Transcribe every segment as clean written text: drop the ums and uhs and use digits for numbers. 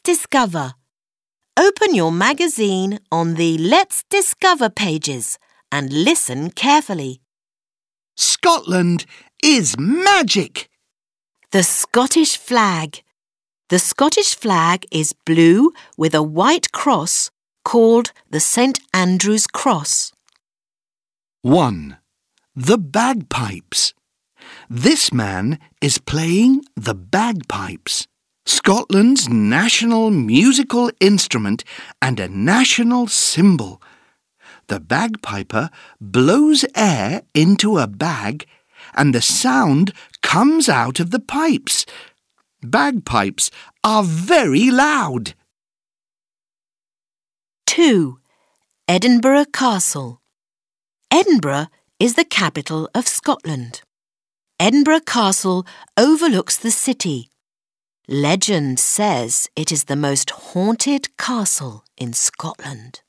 discover. Open your magazine on the Let's Discover pages and listen carefully. Scotland is magic. The Scottish flag. The Scottish flag is blue with a white cross called the St. Andrew's Cross. 1. The bagpipes. This man is playing the bagpipes, Scotland's national musical instrument and a national symbol. The bagpiper blows air into a bag and the sound comes out of the pipes. Bagpipes are very loud. 2. Edinburgh Castle. Edinburgh is the capital of Scotland. Edinburgh Castle overlooks the city. Legend says it is the most haunted castle in Scotland.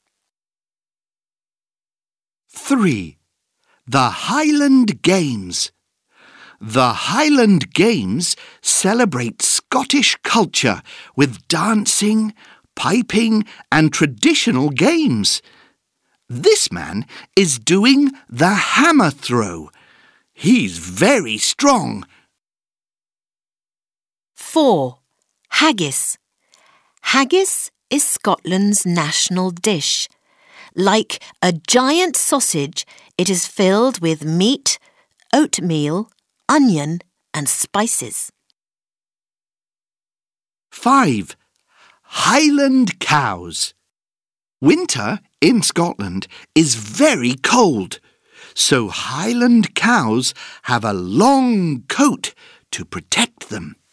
3. The Highland Games. The Highland Games celebrate Scottish culture with dancing, piping and traditional games. This man is doing the hammer throw. He's very strong. 4. Haggis. Haggis is Scotland's national dish. Like a giant sausage, it is filled with meat, oatmeal, onion and spices. 5. Highland cows. Winter in Scotland is very cold, so Highland cows have a long coat to protect them.